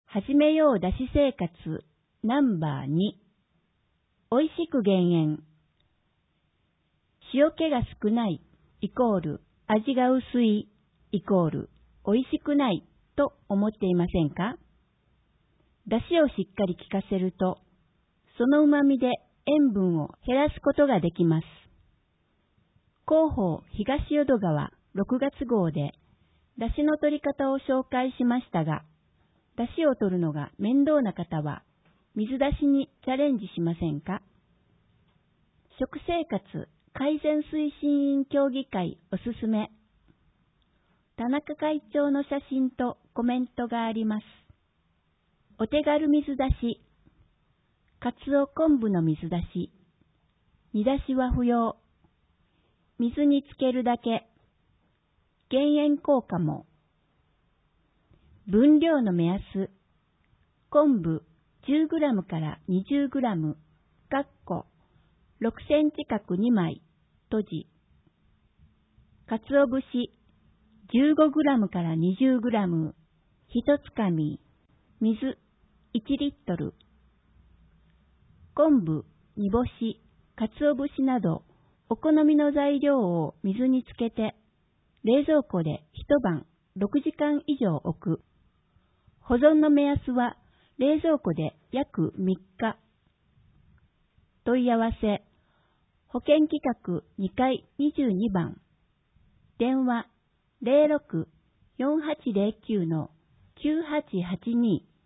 始めようだし生活ナンバー2。おいしく減塩。塩気が少ないイコール味が薄いイコールおいしくないと思っていませんか？だしをしっかり効かせると、その旨味で塩分を減らすことができます。広報東淀川6月号でだしの取り方を紹介しましたが、だしを取るのが面倒な方は水出しにチャレンジしませんか？食生活改善推進委員協議会おすすめ。田中会長の写真とコメントがあります。お手軽水出し。かつお昆布の水出し。煮出しは不要。水につけるだけ。減塩効果も。分量の目安。昆布 10g から 20g、6センチ角2枚、閉じ。かつお節 15g から 20g、一つかみ。水1リットル。昆布、煮干し、かつお節など、お好みの材料を水につけて、冷蔵庫で一晩6時間以上置く。保存の目安は冷蔵庫で約3日。問い合わせ、保険企画2階22番。電話 06-4809-9882